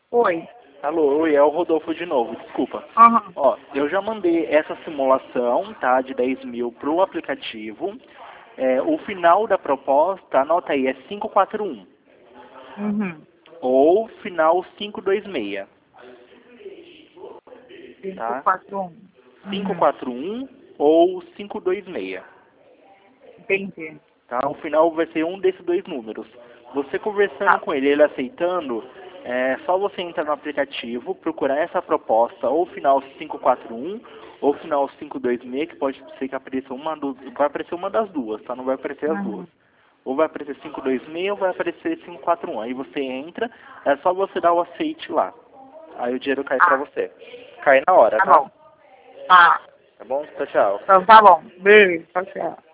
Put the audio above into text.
Oi. Alô, oi, é o Rodolfo de novo, desculpa. Aham. Ó, eu já mandei essa simulação, tá, de 10 mil pro aplicativo. O final da proposta, anota aí, é 541. Uhum. Ou final 526, tá? 541. Uhum. 541 ou 526, Entendi. tá? O final vai ser um desses dois números. Você conversando Tá. com ele, ele aceitando, é só você entrar no aplicativo, procurar essa proposta, ou final 541 ou final 526, que pode ser que apareça vai aparecer uma das duas, tá? Não vai aparecer as duas. Uhum. Ou vai aparecer 526 ou vai aparecer 541. Aí você entra, é só você dar o aceite lá. Aí o dinheiro cai pra Ah, você. Cai na hora, tá tá? bom. Tá. Tá bom? Tchau, tchau. Então tá bom. Beijo. Tchau, tchau.